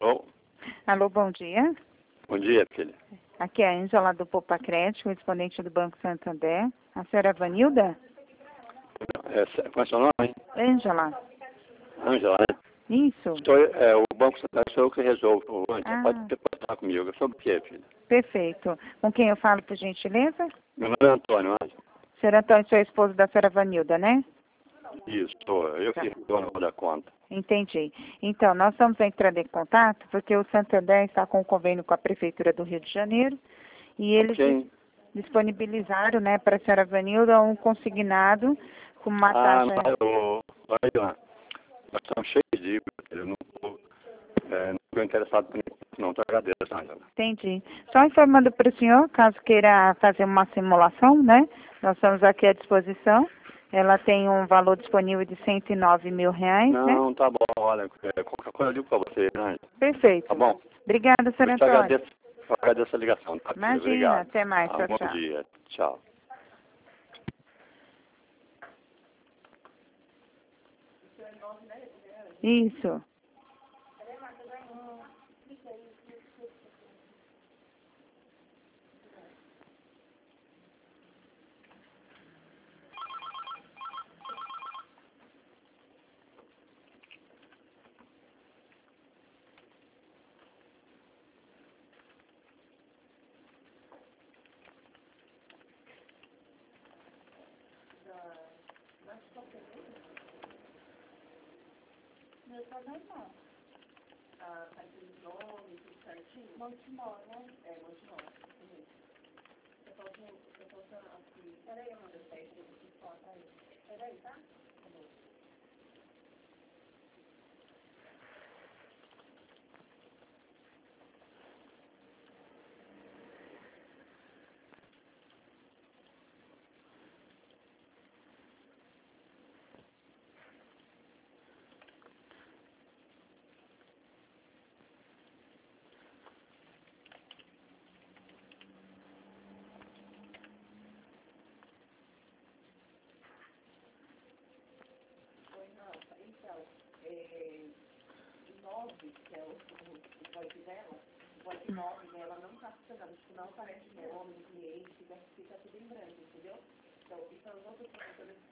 Alô? Alô, bom dia. Bom dia, filha. Aqui é a Ângela do Poupa Crédito, correspondente do Banco Santander. A senhora é Vanilda? Qual é o seu nome, hein? Ângela. Ângela, né? Isso. O Banco Santander sou eu que resolvo. Ângela, Ah. pode falar comigo. Sobre o que, filha? Perfeito. Com quem eu falo, por gentileza? Meu nome é Antônio, Ângela. Senhor Antônio, sou esposo da senhora Vanilda, né? Isso, sou eu que dono da conta. Entendi. Então, nós estamos entrando em contato porque o Santander está com um convênio com a Prefeitura do Rio de Janeiro e eles Quem? disponibilizaram, né, para a senhora Vanilda um consignado com uma taxa... Nós estamos cheios de dívidas, eu não estou interessado por isso, não. Te agradeço, Ângela. Entendi. Só informando para o senhor, caso queira fazer uma simulação, né? Nós estamos aqui à disposição. Ela tem um valor disponível de R$ 109 mil, né? Não, tá bom, olha, qualquer coisa eu digo para você, Ângela. Perfeito. Tá bom? Obrigada, senhor Eu Antônio. agradeço a ligação, tá, filha? Imagina, Obrigado. até mais. Tchau, Bom tchau. dia. Tchau. Isso.